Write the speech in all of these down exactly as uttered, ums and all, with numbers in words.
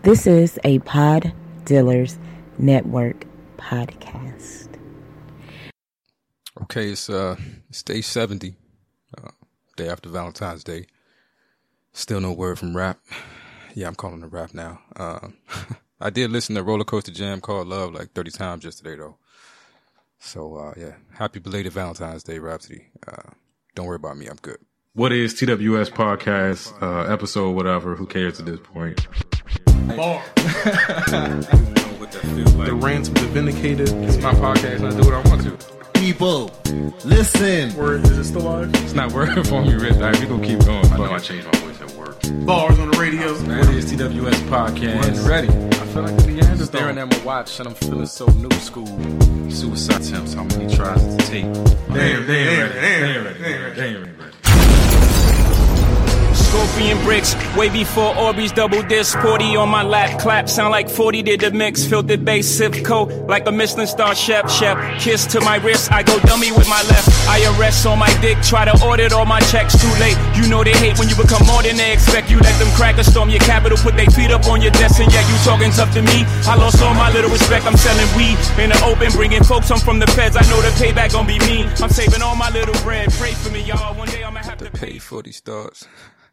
This is a Pod Dealers Network podcast. Okay, it's uh, it's day seventy, uh, day after Valentine's Day. Still no word from Rap. Yeah, I'm calling it Rap now. Uh, I did listen to Roller Coaster Jam called Love like thirty times yesterday, though. So, uh, yeah, happy belated Valentine's Day, Rhapsody. Uh, don't worry about me, I'm good. What is T W S podcast, uh, episode, whatever, who cares at this point? Bar. What that feels like. The rants of the vindicated. It's my podcast and I do what I want to. People, listen. Word, is it still live? It's not working for me, Rich. All right, we gonna keep going. I know I changed my voice at work. Bars on the radio. What is T W S podcast? When ready. I feel like the Neanderthal. Staring at my watch and I'm feeling so new school. Suicide attempts, how many tries to take? Damn, they ain't ready. They ain't ready. They ain't ready. They ain't ready. Scorpion bricks, way before Orbeez double disc. forty on my lap, clap, sound like forty did the mix. Filtered bass, sip coat, like a Michelin star chef, chef. Kiss to my wrist, I go dummy with my left. I arrest on my dick, try to audit all my checks, too late. You know they hate when you become more than they expect. You let them crackers storm your capital, put their feet up on your desk, and yet you talking tough to me. I lost all my little respect, I'm selling weed in the open, bringing folks home from the feds. I know the payback gon' be mean. I'm saving all my little bread, pray for me, y'all. One day I'ma have to pay for these stars.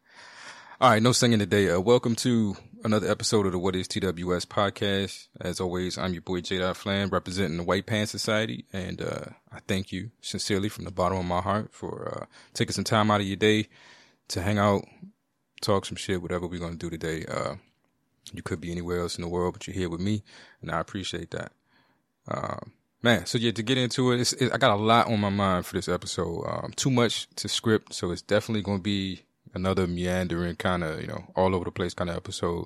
All right, no singing today. Uh, welcome to another episode of the What is T W S podcast. As always, I'm your boy J. Flan, representing the White Pants Society, and uh, I thank you sincerely from the bottom of my heart for uh, taking some time out of your day to hang out, talk some shit, whatever we're going to do today. Uh, you could be anywhere else in the world, but you're here with me, and I appreciate that. Uh, man, so yeah, to get into it, it's, it, I got a lot on my mind for this episode. Um, too much to script, so it's definitely going to be another meandering kind of, you know, all over the place kind of episode.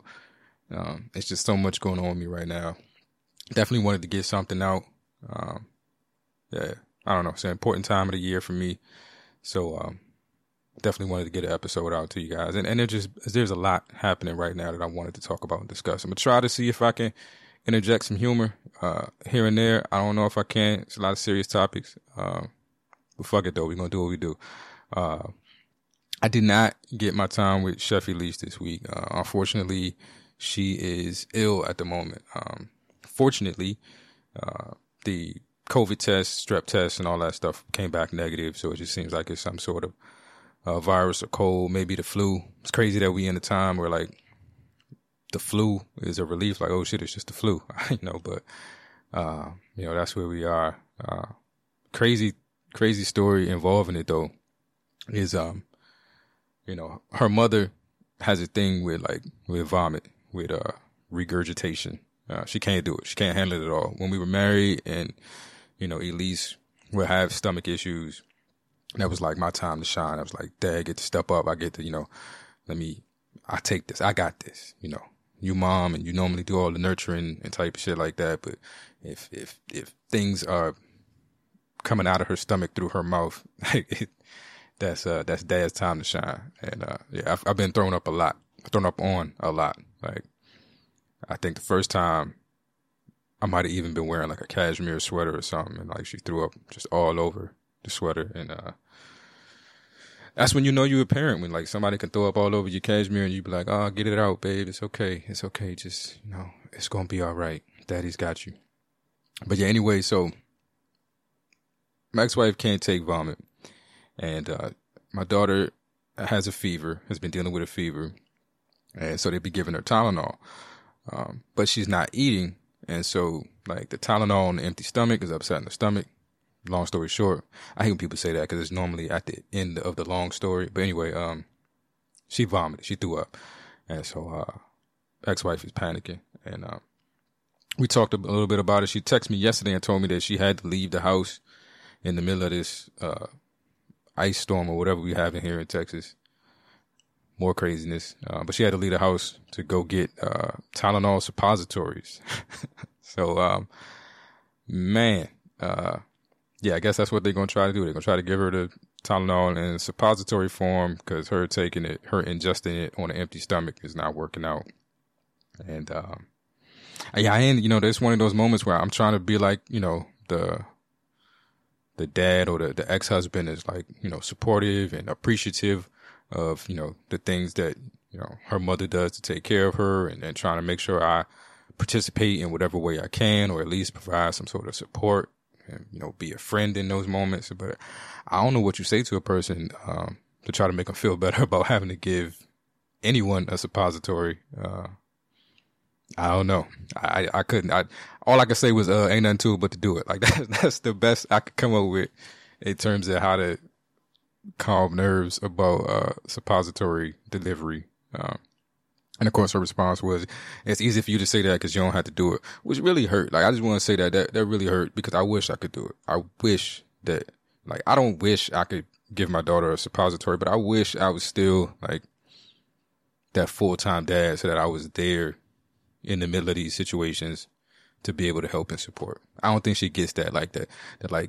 Um, it's just so much going on with me right now. Definitely wanted to get something out. Um, yeah, I don't know. It's an important time of the year for me. So, um, definitely wanted to get an episode out to you guys. And, and it just, there's a lot happening right now that I wanted to talk about and discuss. I'm going to try to see if I can interject some humor, uh, here and there. I don't know if I can. It's a lot of serious topics. Um, but fuck it though. We're going to do what we do. Uh, I did not get my time with Chef Elise this week. Uh, unfortunately, she is ill at the moment. Um, fortunately, uh, the COVID test, strep test, and all that stuff came back negative. So it just seems like it's some sort of uh, virus or cold, maybe the flu. It's crazy that we in a time where like the flu is a relief. Like, oh shit, it's just the flu. I know, but uh, you know, that's where we are. Uh, crazy, crazy story involving it though is um. You know, her mother has a thing with like, with vomit, with, uh, regurgitation. Uh, she can't do it. She can't handle it at all. When we were married and, you know, Elise would have stomach issues, that was like my time to shine. I was like, Dad, I get to step up. I get to, you know, let me, I take this. I got this, you know, you mom and you normally do all the nurturing and type of shit like that. But if, if, if things are coming out of her stomach through her mouth, it, That's, uh, that's Dad's time to shine. And, uh, yeah, I've, I've been thrown up a lot, thrown up on a lot. Like, I think the first time I might have even been wearing like a cashmere sweater or something. And like she threw up just all over the sweater. And, uh, that's when you know you're a parent, when like somebody can throw up all over your cashmere and you be like, oh, get it out, babe. It's okay. It's okay. Just, you know, it's going to be all right. Daddy's got you. But yeah, anyway, so my ex-wife can't take vomit. And, uh, my daughter has a fever, has been dealing with a fever. And so they be giving her Tylenol. Um, but she's not eating. And so like the Tylenol on the empty stomach is upsetting the stomach. Long story short, I hate when people say that because it's normally at the end of the long story. But anyway, um, she vomited. She threw up. And so, uh, ex-wife is panicking. And, um, we talked a little bit about it. She texted me yesterday and told me that she had to leave the house in the middle of this, uh, ice storm or whatever we have in here in Texas. More craziness. Uh, but she had to leave the house to go get, uh, Tylenol suppositories. so, um, man, uh, yeah, I guess that's what they're going to try to do. They're going to try to give her the Tylenol in suppository form because her taking it, her ingesting it on an empty stomach is not working out. And, um, yeah, I ain't, you know, there's one of those moments where I'm trying to be like, you know, the, the dad or the, the ex-husband is like, you know, supportive and appreciative of, you know, the things that, you know, her mother does to take care of her, and, and trying to make sure I participate in whatever way I can, or at least provide some sort of support and, you know, be a friend in those moments. But I don't know what you say to a person, um, to try to make them feel better about having to give anyone a suppository. Uh, I don't know. I, I couldn't, I, all I could say was, uh, ain't nothing to it but to do it. Like that, that's the best I could come up with in terms of how to calm nerves about, uh, suppository delivery. Um, and of course her response was, it's easy for you to say that because you don't have to do it, which really hurt. Like, I just want to say that, that, that really hurt because I wish I could do it. I wish that, like, I don't wish I could give my daughter a suppository, but I wish I was still like that full-time dad so that I was there in the middle of these situations to be able to help and support. I don't think she gets that, like that, that like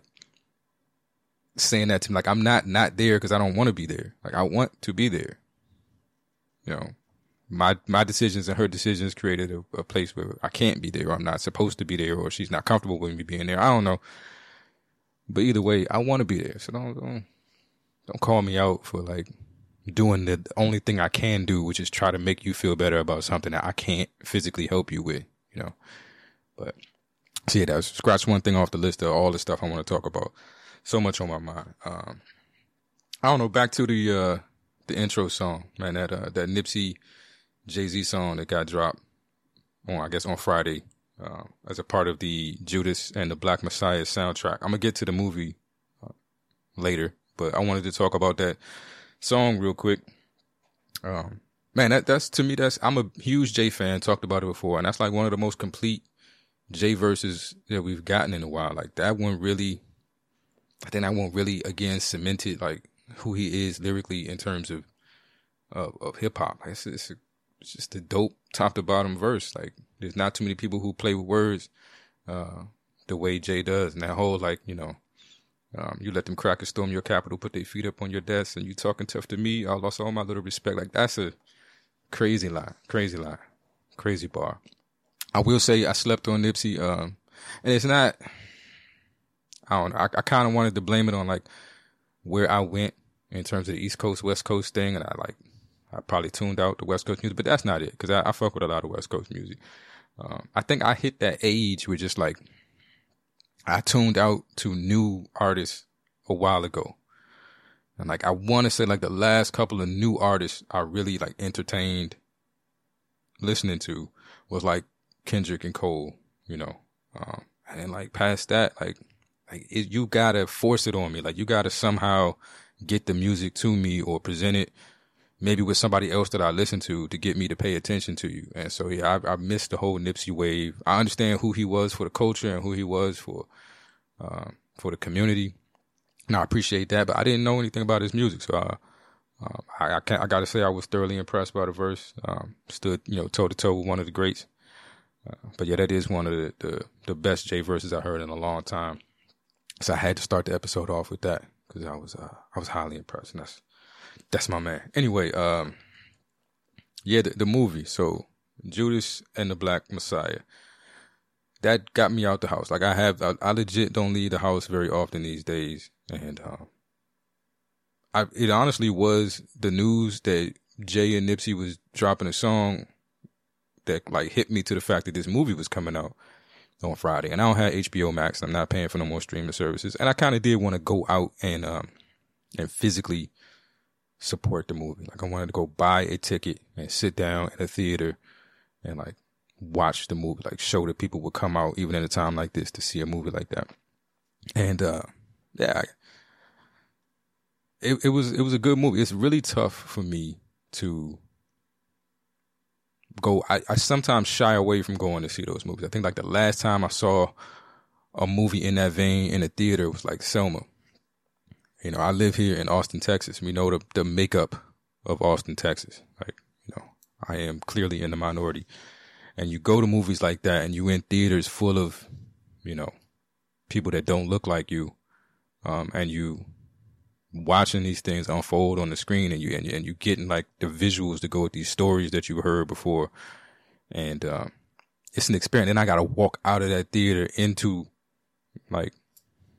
saying that to me, like I'm not, not there because I don't want to be there. Like I want to be there. You know, my, my decisions and her decisions created a, a place where I can't be there, or I'm not supposed to be there, or she's not comfortable with me being there. I don't know. But either way, I want to be there. So don't, don't, don't call me out for like doing the only thing I can do, which is try to make you feel better about something that I can't physically help you with, you know. But see, that was scratch one thing off the list of all the stuff I want to talk about. So much on my mind. Um, I don't know. Back to the uh, the intro song, man. That uh, that Nipsey Jay-Z song that got dropped on, I guess, on Friday, uh, as a part of the Judas and the Black Messiah soundtrack. I'm gonna get to the movie uh, later, but I wanted to talk about that song real quick. Um, man, that, that's, to me, that's, I'm a huge Jay fan, talked about it before, and that's like one of the most complete Jay verses that we've gotten in a while. Like that one really, I think that one really, again, cemented like who he is lyrically in terms of, of, of hip hop. Like, it's, it's, a, it's just a dope top to bottom verse. Like there's not too many people who play with words, uh, the way Jay does. And that whole, like, you know, Um, you let them crackers storm your capital, put their feet up on your desk, and you talking tough to me. I lost all my little respect. Like, that's a crazy line, crazy line, crazy bar. I will say I slept on Nipsey, um, and it's not, I don't know, I, I kind of wanted to blame it on, like, where I went in terms of the East Coast, West Coast thing, and I, like, I probably tuned out the West Coast music, but that's not it, because I, I fuck with a lot of West Coast music. Um, I think I hit that age where just, like, I tuned out to new artists a while ago. And like, I want to say like the last couple of new artists I really like entertained listening to was like Kendrick and Cole, you know. Um, and then like past that, like, like it, you gotta force it on me. Like you gotta somehow get the music to me or present it maybe with somebody else that I listen to to get me to pay attention to you. And so, yeah, I, I missed the whole Nipsey wave. I understand who he was for the culture and who he was for, uh, for the community. And I appreciate that, but I didn't know anything about his music. So, uh, um, I, I can't, I gotta say I was thoroughly impressed by the verse. Um, stood, you know, toe to toe with one of the greats. Uh, but yeah, that is one of the, the, the best Jay verses I heard in a long time. So I had to start the episode off with that because I was, uh, I was highly impressed. And that's, That's my man. Anyway, um, yeah, the, the movie. So Judas and the Black Messiah, that got me out the house. Like I have, I, I legit don't leave the house very often these days. And, um, I, it honestly was the news that Jay and Nipsey was dropping a song that like hit me to the fact that this movie was coming out on Friday. And I don't have H B O Max. I'm not paying for no more streaming services. And I kind of did want to go out and, um, and physically support the movie. Like I wanted to go buy a ticket and sit down in a theater and like watch the movie, like show that people would come out even at a time like this to see a movie like that. And, uh, yeah, I, it, it was, it was a good movie. It's really tough for me to go. I, I sometimes shy away from going to see those movies. I think like the last time I saw a movie in that vein in a theater was like Selma. You know, I live here in Austin, Texas. We know the, the makeup of Austin, Texas. Like, you know, I am clearly in the minority. And you go to movies like that and you in theaters full of, you know, people that don't look like you. Um, and you watching these things unfold on the screen and you, and, and you getting like the visuals to go with these stories that you heard before. And, um, it's an experience. And I got to walk out of that theater into like,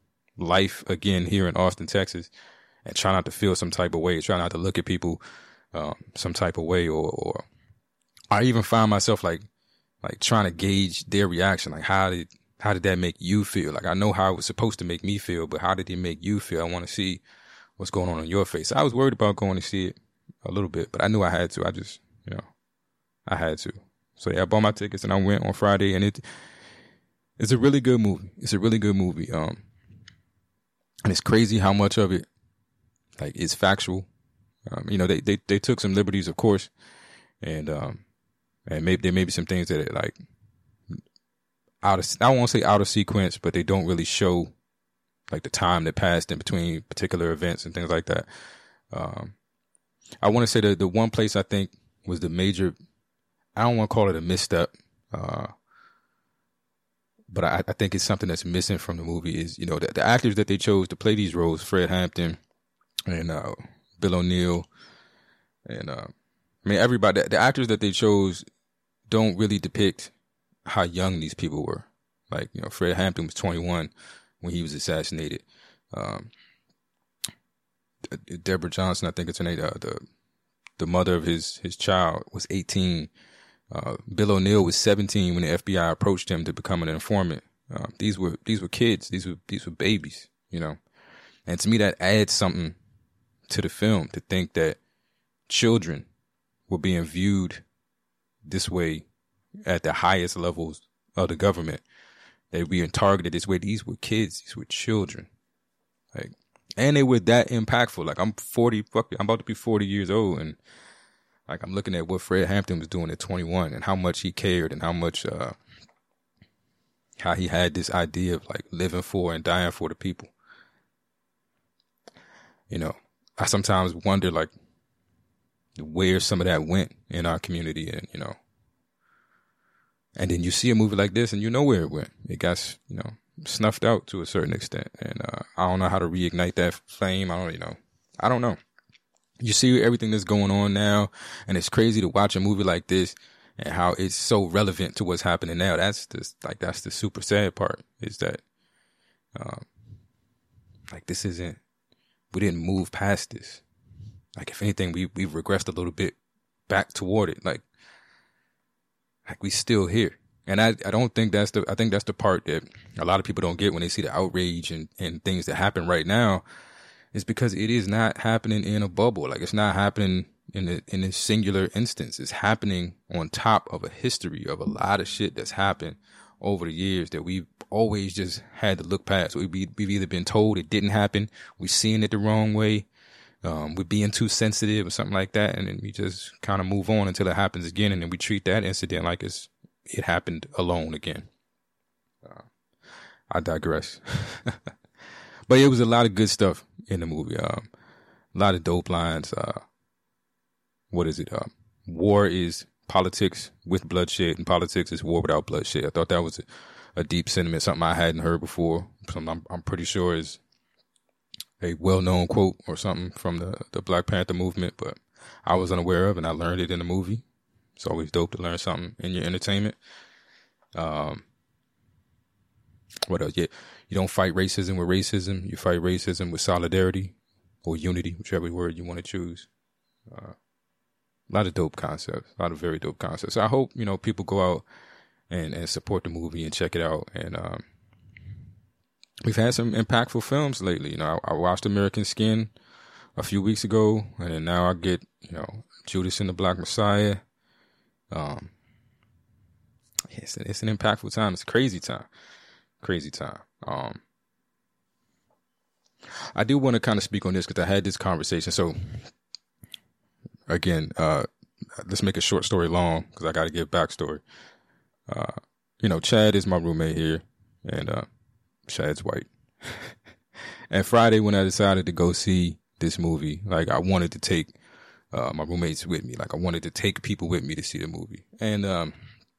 life again here in Austin, Texas, and try not to feel some type of way, try not to look at people um, some type of way, or, or I even find myself like, like trying to gauge their reaction. Like, how did, how did that make you feel? Like, I know how it was supposed to make me feel, but how did it make you feel? I want to see what's going on in your face. I was worried about going to see it a little bit, but I knew I had to. I just, you know, I had to. So yeah, I bought my tickets and I went on Friday, and it, it's a really good movie. It's a really good movie. Um, and it's crazy how much of it, like, is factual. Um, you know, they, they, they took some liberties, of course, and, um, and maybe there may be some things that are like out of, I won't say out of sequence, but they don't really show like the time that passed in between particular events and things like that. Um, I want to say that the one place I think was the major, I don't want to call it a misstep, uh, but I, I think it's something that's missing from the movie is, you know, the, the actors that they chose to play these roles, Fred Hampton and uh, Bill O'Neill, and uh, I mean, everybody, the, the actors that they chose don't really depict how young these people were. Like, you know, Fred Hampton was twenty-one when he was assassinated. Um, Deborah Johnson, I think it's her name, uh, the the mother of his his child, was eighteen. Uh, Bill O'Neill was seventeen when the F B I approached him to become an informant. Uh, these were these were kids. These were these were babies, you know. And to me, that adds something to the film, to think that children were being viewed this way at the highest levels of the government. They were being targeted this way. These were kids. These were children. Like, and they were that impactful. Like, I'm forty, fuck, I'm about to be forty years old, and like, I'm looking at what Fred Hampton was doing at twenty-one and how much he cared and how much, uh, how he had this idea of like living for and dying for the people. You know, I sometimes wonder like where some of that went in our community, and, you know, and then you see a movie like this and you know where it went. It got, you know, snuffed out to a certain extent. And, uh, I don't know how to reignite that flame. I don't, you know, I don't know. You see everything that's going on now, and it's crazy to watch a movie like this and how it's so relevant to what's happening now. That's the, like, that's the super sad part, is that, um, like, this isn't, we didn't move past this. Like, if anything, we, we've regressed a little bit back toward it. Like, like we still here. And I, I don't think that's the, I think that's the part that a lot of people don't get when they see the outrage and, and things that happen right now, is because it is not happening in a bubble. Like, it's not happening in a, in a singular instance. It's happening on top of a history of a lot of shit that's happened over the years that we've always just had to look past. We've, we've either been told it didn't happen, we're seeing it the wrong way, um, we're being too sensitive or something like that, and then we just kind of move on until it happens again, and then we treat that incident like it's it happened alone again. Uh, I digress. But it was a lot of good stuff in the movie. Um, a lot of dope lines. Uh, what is it? Uh, war is politics with bloodshed, and politics is war without bloodshed. I thought that was a, a deep sentiment, something I hadn't heard before. Something I'm, I'm pretty sure is a well-known quote or something from the, the Black Panther movement, but I was unaware of, and I learned it in the movie. It's always dope to learn something in your entertainment. Um, what else? Yeah, you don't fight racism with racism. You fight racism with solidarity or unity, whichever word you want to choose. Uh, a lot of dope concepts, a lot of very dope concepts. So I hope, you know, people go out and, and support the movie and check it out. And, um, we've had some impactful films lately. You know, I, I watched American Skin a few weeks ago, and then now I get, you know, Judas and the Black Messiah. Um, it's, it's an impactful time. It's a crazy time. Crazy time. Um, I do want to kind of speak on this because I had this conversation. So, again, uh, let's make a short story long because I got to give backstory. Uh, you know, Chad is my roommate here, and uh, Chad's white. And Friday, when I decided to go see this movie, like, I wanted to take uh, my roommates with me. Like, I wanted to take people with me to see the movie. And um,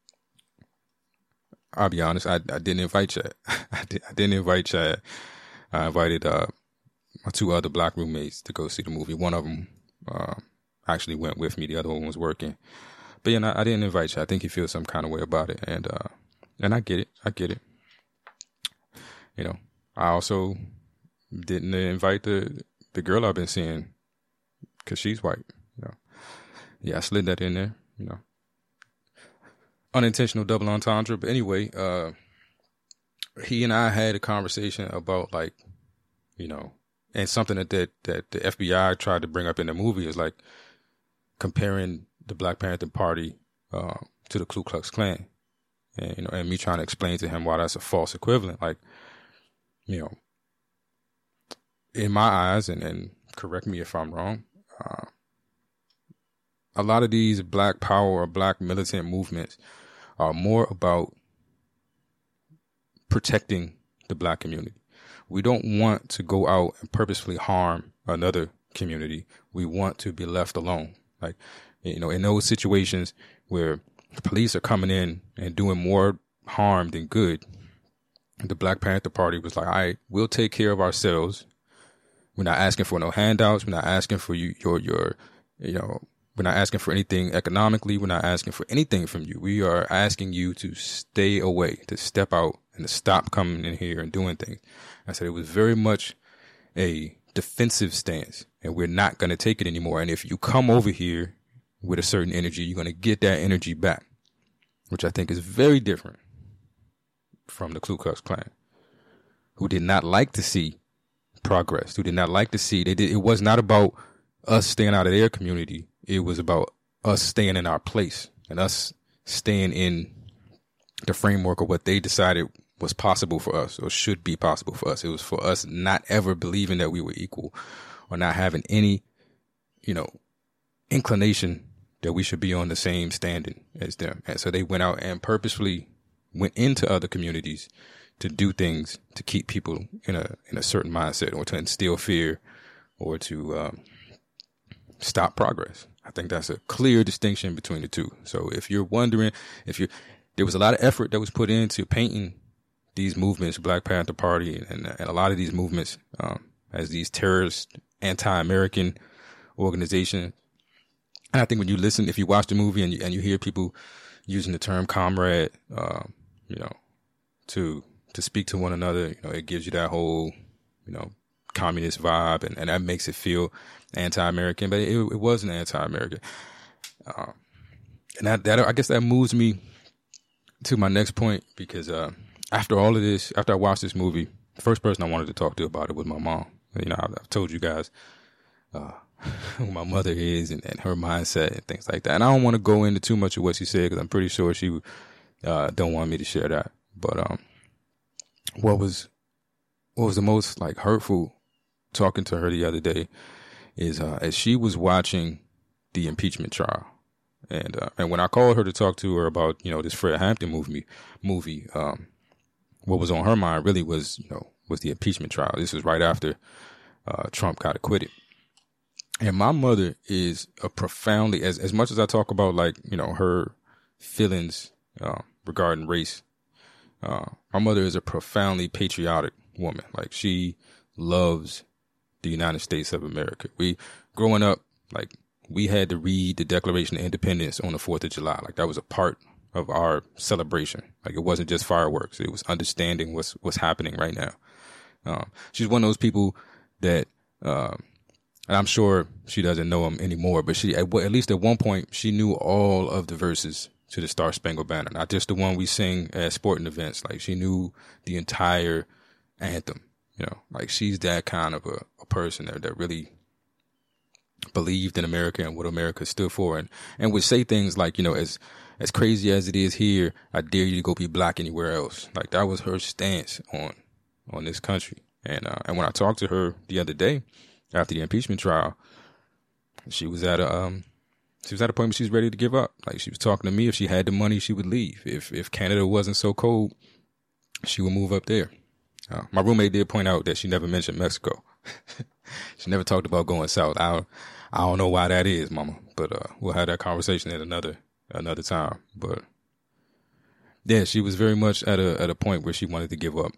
I'll be honest, I, I didn't invite Chad. I, did, I didn't invite Chad. I invited uh, my two other black roommates to go see the movie. One of them uh, actually went with me. The other one was working. But yeah, I, I didn't invite Chad. I think he feels some kind of way about it. And uh, and I get it. I get it. You know, I also didn't invite the the girl I've been seeing because she's white. You know, yeah, I slid that in there, you know. Unintentional double entendre. But anyway, uh, he and I had a conversation about, like, you know, and something that, that, that the F B I tried to bring up in the movie is, like, comparing the Black Panther Party uh, to the Ku Klux Klan. And, you know, and me trying to explain to him why that's a false equivalent. Like, you know, in my eyes, and, and correct me if I'm wrong, uh, a lot of these Black power or Black militant movements are more about protecting the Black community. We don't want to go out and purposefully harm another community. We want to be left alone. Like, you know, in those situations where the police are coming in and doing more harm than good, the Black Panther Party was like, all right, we'll take care of ourselves. We're not asking for no handouts. We're not asking for you, your, your, you know, we're not asking for anything economically. We're not asking for anything from you. We are asking you to stay away, to step out, and to stop coming in here and doing things. I said it was very much a defensive stance, and we're not going to take it anymore. And if you come over here with a certain energy, you're going to get that energy back, which I think is very different from the Ku Klux Klan, who did not like to see progress, who did not like to see, they did, it was not about us staying out of their community. It was about us staying in our place and us staying in the framework of what they decided was possible for us or should be possible for us. It was for us not ever believing that we were equal or not having any, you know, inclination that we should be on the same standing as them. And so they went out and purposefully went into other communities to do things to keep people in a in a certain mindset or to instill fear or to um, stop progress. I think that's a clear distinction between the two. So if you're wondering, if you there was a lot of effort that was put into painting these movements, Black Panther Party, and, and a lot of these movements um, as these terrorist, anti-American organizations. And I think when you listen, if you watch the movie and you, and you hear people using the term comrade, uh, you know, to to speak to one another, you know, it gives you that whole, you know, communist vibe, and, and that makes it feel anti-American, but it, it wasn't anti-American. Uh, and that, that, I guess that moves me to my next point, because uh, after all of this, after I watched this movie, the first person I wanted to talk to about it was my mom. You know, I've, I've told you guys uh, who my mother is and, and her mindset and things like that. And I don't want to go into too much of what she said, because I'm pretty sure she uh, don't want me to share that. But um, what was what was the most like hurtful talking to her the other day is uh, as she was watching the impeachment trial, and uh, and when I called her to talk to her about, you know, this Fred Hampton movie, movie, um, what was on her mind really was, you know, was the impeachment trial. This was right after uh, Trump got acquitted, and my mother is a profoundly, as as much as I talk about, like, you know, her feelings uh, regarding race, uh, my mother is a profoundly patriotic woman. Like, she loves the United States of America. We, growing up, like, we had to read the Declaration of Independence on the fourth of July. Like, that was a part of our celebration. Like, it wasn't just fireworks. It was understanding what's, what's happening right now. Um, she's one of those people that, um, and I'm sure she doesn't know him anymore, but she, at, at least at one point, she knew all of the verses to the Star Spangled Banner, not just the one we sing at sporting events. Like, she knew the entire anthem. You know, like, she's that kind of a, a person that, that really believed in America and what America stood for, and, and would say things like, you know, as, as crazy as it is here, I dare you to go be black anywhere else. Like, that was her stance on, on this country. And, uh, and when I talked to her the other day after the impeachment trial, she was at a, um, she was at a point where she was ready to give up. Like, she was talking to me. If she had the money, she would leave. If, if Canada wasn't so cold, she would move up there. Uh, my roommate did point out that she never mentioned Mexico. She never talked about going south. I don't, I don't know why that is, Mama, but uh, we'll have that conversation at another another time. But yeah, she was very much at a at a point where she wanted to give up,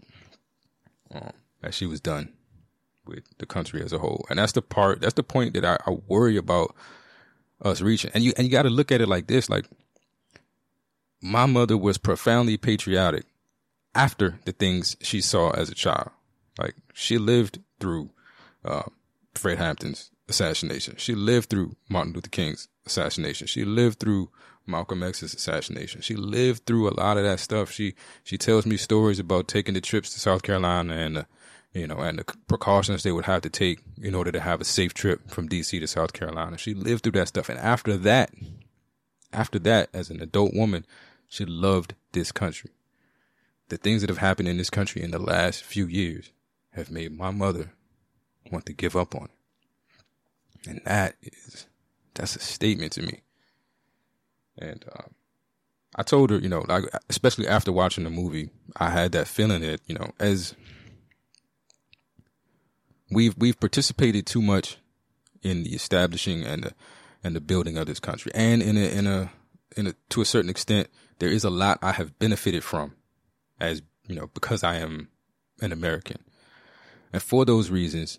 um, that she was done with the country as a whole, and that's the part. That's the point that I, I worry about us reaching. And you and you got to look at it like this: like, my mother was profoundly patriotic after the things she saw as a child. Like, she lived through uh, Fred Hampton's assassination. She lived through Martin Luther King's assassination. She lived through Malcolm X's assassination. She lived through a lot of that stuff. She she tells me stories about taking the trips to South Carolina and uh, you know and the precautions they would have to take in order to have a safe trip from D C to South Carolina. She lived through that stuff, and after that, after that, as an adult woman, she loved this country. The things that have happened in this country in the last few years have made my mother want to give up on it, and that is that's a statement to me. And uh, I told her, you know, like, especially after watching the movie, I had that feeling that, you know, as we've we've participated too much in the establishing and the and the building of this country, and in a in a in a to a certain extent, there is a lot I have benefited from, as you know, because I am an American, and for those reasons,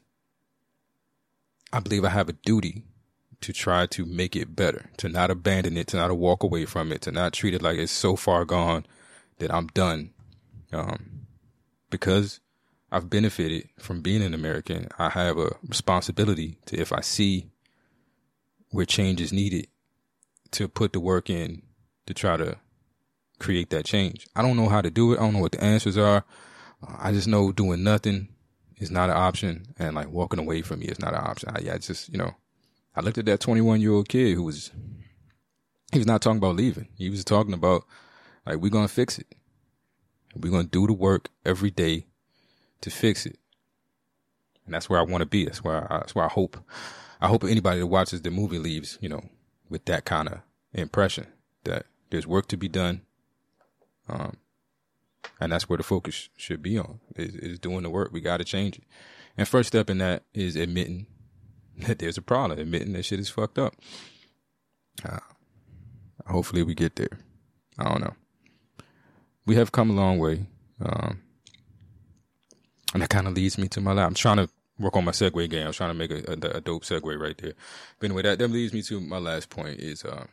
I believe I have a duty to try to make it better, to not abandon it, to not walk away from it, to not treat it like it's so far gone that I'm done. Um, because I've benefited from being an American, I have a responsibility to, if I see where change is needed, to put the work in to try to create that change. I don't know how to do it. I don't know what the answers are. Uh, I just know doing nothing is not an option, and like walking away from me is not an option. I, I just, you know, I looked at that twenty-one-year-old kid who was, he was not talking about leaving. He was talking about, like, we're going to fix it. We're going to do the work every day to fix it. And that's where I want to be. That's where I, that's where I hope, I hope anybody that watches the movie leaves, you know, with that kind of impression that there's work to be done. Um, and that's where the focus should be on, is, is doing the work. We got to change it. And first step in that is admitting that there's a problem, admitting that shit is fucked up. Uh, hopefully we get there. I don't know. We have come a long way. Um, and that kind of leads me to my last. I'm trying to work on my segue game. I was trying to make a, a, a dope segue right there. But anyway, that, that leads me to my last point is, uh,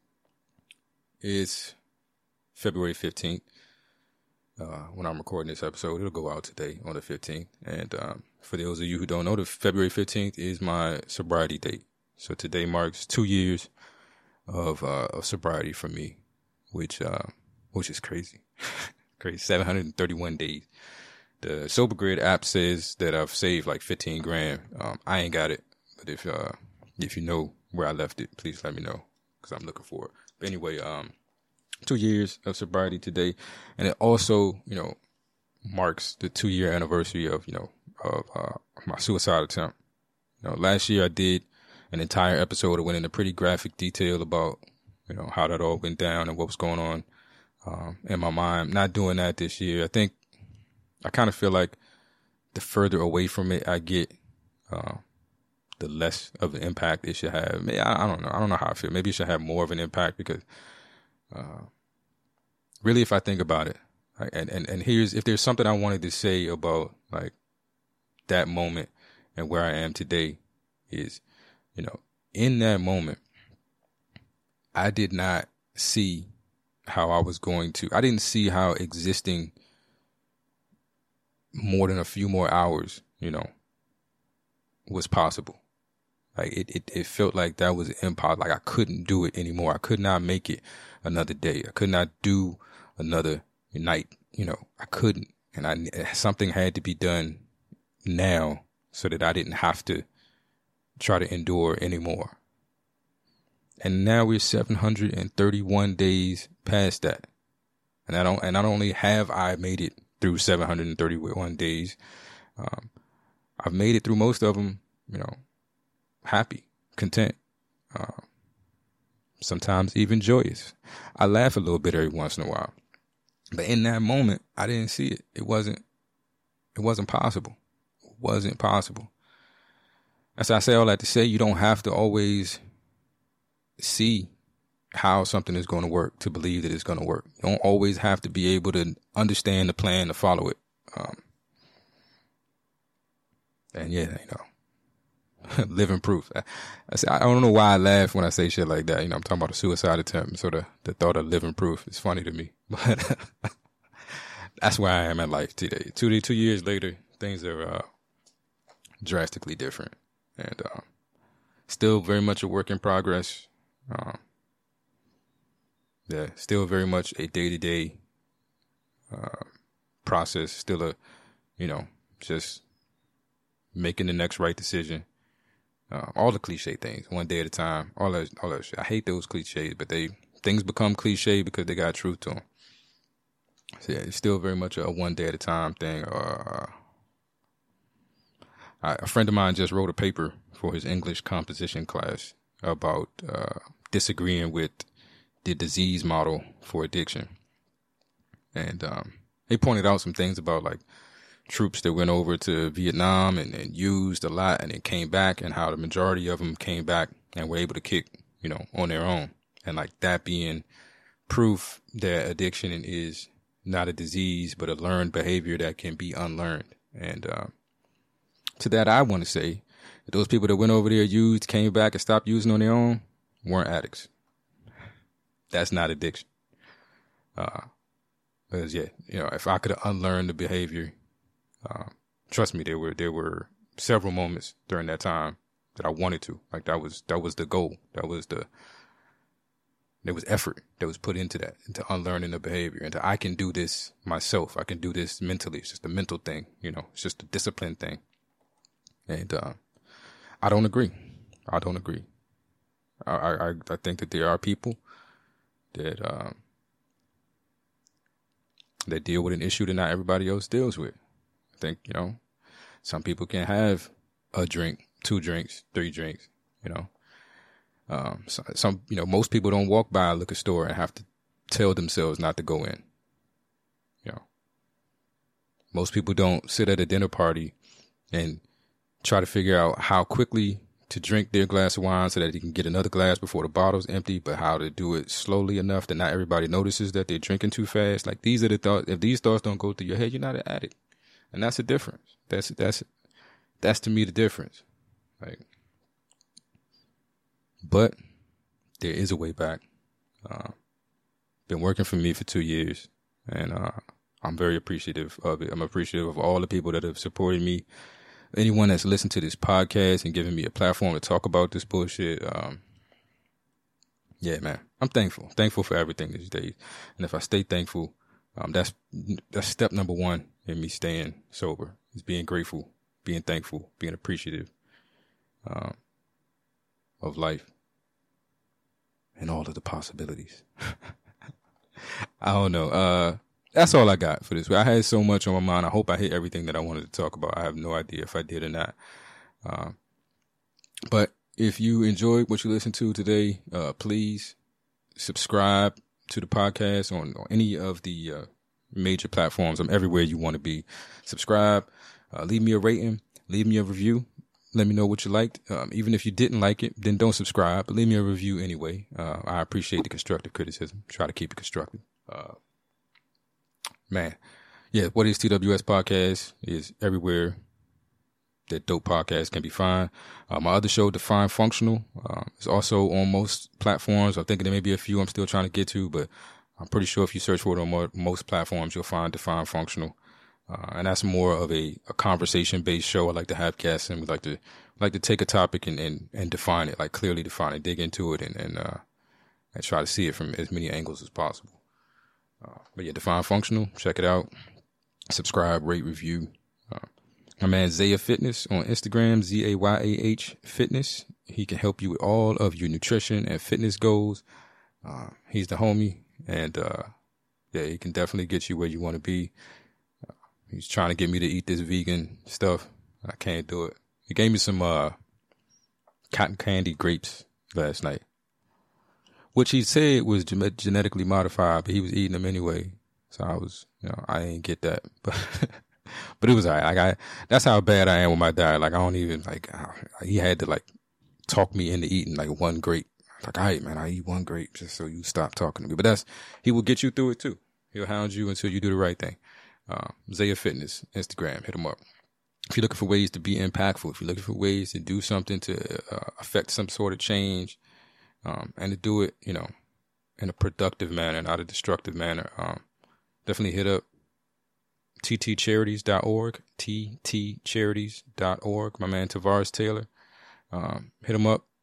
it's February fifteenth. Uh, when I'm recording this episode, it'll go out today on the fifteenth. And, um, for those of you who don't know, the February fifteenth is my sobriety date. So today marks two years of, uh, of sobriety for me, which, uh, which is crazy. Crazy. seven hundred thirty-one days. The Sober Grid app says that I've saved like fifteen grand. Um, I ain't got it, but if, uh, if you know where I left it, please let me know, because I'm looking for it. But anyway, um, two years of sobriety today. And it also, you know, marks the two year anniversary of, you know, of, uh, my suicide attempt. You know, last year I did an entire episode that went into pretty graphic detail about, you know, how that all went down and what was going on, um, in my mind. Not doing that this year. I think I kind of feel like the further away from it I get, uh, the less of an impact it should have. Maybe, I, I don't know. I don't know how I feel. Maybe it should have more of an impact because, uh, really, if I think about it, like, and, and, and here's, if there's something I wanted to say about like that moment and where I am today is, you know, in that moment, I did not see how I was going to, I didn't see how existing more than a few more hours, you know, was possible. Like it, it, it felt like that was impossible. Like I couldn't do it anymore. I could not make it another day. I could not do another night. You know, I couldn't. And I, something had to be done now so that I didn't have to try to endure anymore. And now we're seven hundred thirty-one days past that. And I don't, and not only have I made it through seven hundred thirty-one days, um, I've made it through most of them, you know, happy, content, uh, sometimes even joyous. I laugh a little bit every once in a while, but in that moment, I didn't see it. It wasn't, it wasn't possible. It wasn't possible. As I say all that to say, you don't have to always see how something is going to work to believe that it's going to work. You don't always have to be able to understand the plan to follow it. Um, and yeah, you know, living proof. I, I, say, I don't know why I laugh when I say shit like that. You know, I'm talking about a suicide attempt. So the, the thought of living proof is funny to me, but that's where I am in life today. Two, two years later, things are, uh, drastically different. And, um, still very much a work in progress. Um, yeah, still very much a day to day process. Still a, you know, just making the next right decision. Uh, all the cliche things, one day at a time. All that, all that shit. I hate those cliches, but they things become cliche because they got truth to them. So yeah, it's still very much a one day at a time thing. Uh, I, a friend of mine just wrote a paper for his English composition class about uh, disagreeing with the disease model for addiction, and um, he pointed out some things about like troops that went over to Vietnam and, and used a lot and then came back, and how the majority of them came back and were able to kick, you know, on their own, and like that being proof that addiction is not a disease, but a learned behavior that can be unlearned. And uh, to that, I want to say that those people that went over there, used, came back, and stopped using on their own weren't addicts. That's not addiction. Uh, because yeah, you know, if I could unlearn the behavior, uh, trust me, there were there were several moments during that time that I wanted to. Like that was that was the goal. That was the There was effort that was put into that, into unlearning the behavior, into I can do this myself. I can do this mentally. It's just a mental thing, you know. It's just a discipline thing. And uh, I don't agree. I don't agree. I, I I think that there are people that um, that deal with an issue that not everybody else deals with. I think, you know, some people can have a drink, two drinks, three drinks, you know. Um, so, some, you know, most people don't walk by a liquor store and have to tell themselves not to go in. You know, most people don't sit at a dinner party and try to figure out how quickly to drink their glass of wine so that they can get another glass before the bottle's empty, but how to do it slowly enough that not everybody notices that they're drinking too fast. Like these are the thoughts. If these thoughts don't go through your head, you're not an addict. And that's the difference. That's, that's, that's to me the difference. Like, but there is a way back. Uh, been working for me for two years, and uh, I'm very appreciative of it. I'm appreciative of all the people that have supported me. Anyone that's listened to this podcast and given me a platform to talk about this bullshit. Um, yeah, man, I'm thankful. Thankful for everything these days. And if I stay thankful, um, that's that's step number one in me staying sober. Is being grateful, being thankful, being appreciative um, of life. And all of the possibilities. I don't know. Uh, that's all I got for this week. I had so much on my mind. I hope I hit everything that I wanted to talk about. I have no idea if I did or not. Uh, but if you enjoyed what you listened to today, uh, please subscribe to the podcast on, on any of the uh, major platforms. I'm everywhere you want to be. Subscribe. Uh, leave me a rating. Leave me a review. Let me know what you liked. Um, even if you didn't like it, then don't subscribe, but leave me a review anyway. Uh, I appreciate the constructive criticism. Try to keep it constructive. Uh, man. Yeah. What is T W S podcast is everywhere that dope podcasts can be found. Uh, my other show, Define Functional, um, is also on most platforms. I'm thinking there may be a few I'm still trying to get to, but I'm pretty sure if you search for it on more, most platforms, you'll find Define Functional. Uh, and that's more of a, a conversation-based show. I like to have guests, and we like to like to take a topic and, and, and define it, like clearly define it, dig into it, and and, uh, and try to see it from as many angles as possible. Uh, but yeah, Define Functional, check it out. Subscribe, rate, review. Uh, my man Zaya Fitness on Instagram, Z A Y A H Fitness. He can help you with all of your nutrition and fitness goals. Uh, he's the homie, and uh, yeah, he can definitely get you where you want to be. He's trying to get me to eat this vegan stuff. I can't do it. He gave me some uh, cotton candy grapes last night, which he said was gen- genetically modified, but he was eating them anyway. So I was, you know, I didn't get that, but but it was all right. Like I, that's how bad I am with my diet. Like I don't even like. I, he had to like talk me into eating like one grape. Like, all right, man, I eat one grape just so you stop talking to me. But that's he will get you through it too. He'll hound you until you do the right thing. Uh, Zaya Fitness, Instagram, hit him up. If you're looking for ways to be impactful, if you're looking for ways to do something to uh, affect some sort of change, um, and to do it, you know, in a productive manner, not a destructive manner, um, definitely hit up t t charities dot org, t t charities dot org. My man Tavares Taylor, um, hit him up.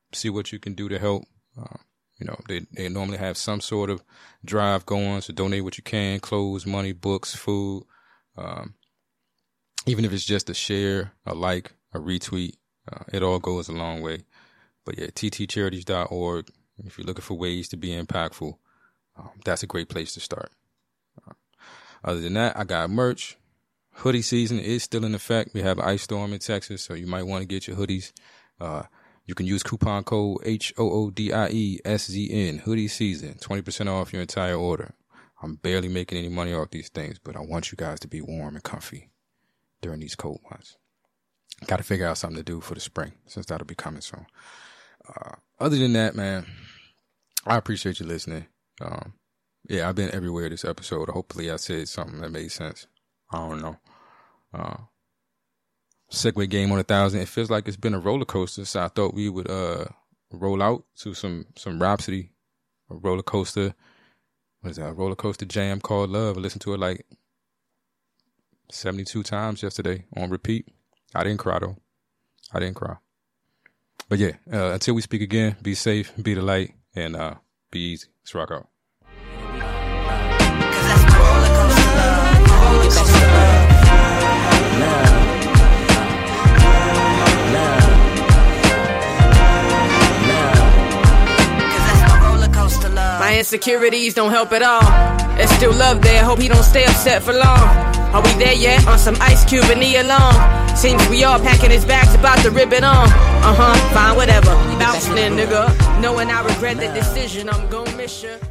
see what you can do to help. Uh, you know, they, they normally have some sort of drive going, so donate what you can, clothes, money, books, food. Um, even if it's just a share, a like, a retweet, uh, it all goes a long way. But yeah, t t charities dot org. If you're looking for ways to be impactful, um, that's a great place to start. Uh, other than that, I got merch. Hoodie season is still in effect. We have an ice storm in Texas, so you might want to get your hoodies. Uh, you can use coupon code H O O D I E S Z N, hoodie season, twenty percent off your entire order. I'm barely making any money off these things, but I want you guys to be warm and comfy during these cold months. Got to figure out something to do for the spring, since that'll be coming soon. Uh, other than that, man, I appreciate you listening. Um, yeah, I've been everywhere this episode. Hopefully I said something that made sense. I don't know. Uh, Segway game on a thousand. It feels like it's been a roller coaster. So I thought we would uh roll out to some some Rhapsody, a roller coaster. What is that? A roller coaster jam called Love. I listened to it like seventy-two times yesterday on repeat. I didn't cry though. I didn't cry. But yeah, uh, until we speak again, be safe, be the light, and uh, be easy. Let's rock out. My insecurities don't help at all. There's still love there, hope he don't stay upset for long. Are we there yet? On some Ice Cube and Nia Long. Seems we all packing his bags, about to rip it on. Uh-huh, fine, whatever. Bouncing in, nigga. Knowing I regret the decision, I'm gon' miss ya.